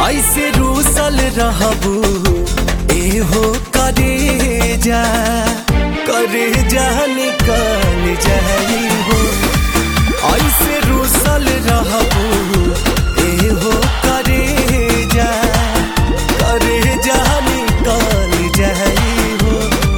ऐसे रूसल रहबू एहो करे जा निकल जाई हो। ऐसे रूसल रहबू एहो करे जा निकल जाई हो।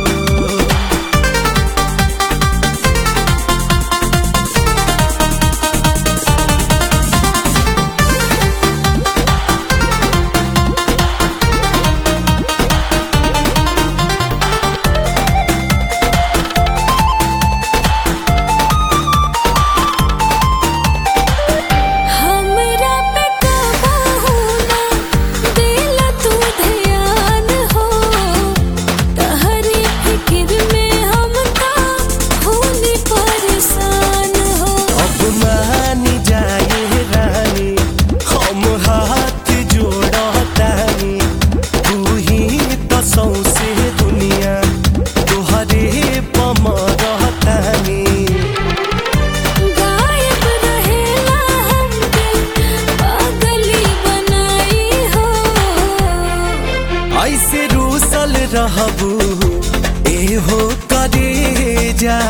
ऐसे रूसल रहबू एहो करे जा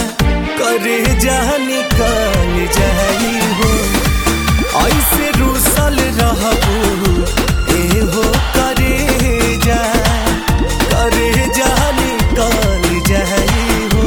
निकल जाई हो। ऐसे रूसल रहबू एहो करे जा निकल जाई हो।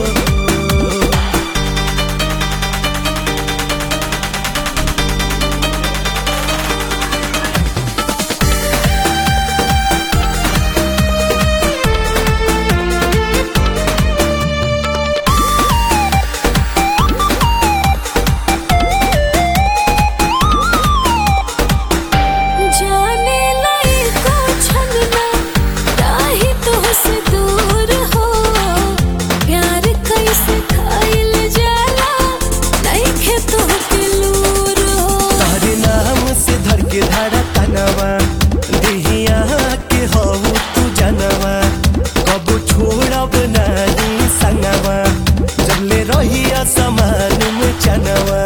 दिहिया के हो तू जनवा कब छोड़ब नहीं संगवा जब ले रहिया समान में चनवा।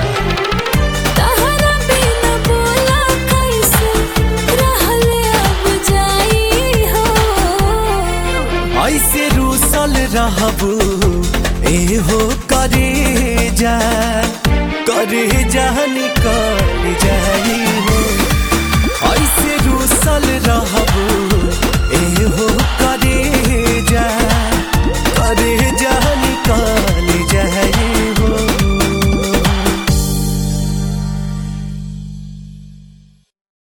ऐसे रूसल रहबू एहो करे जा निकल जाई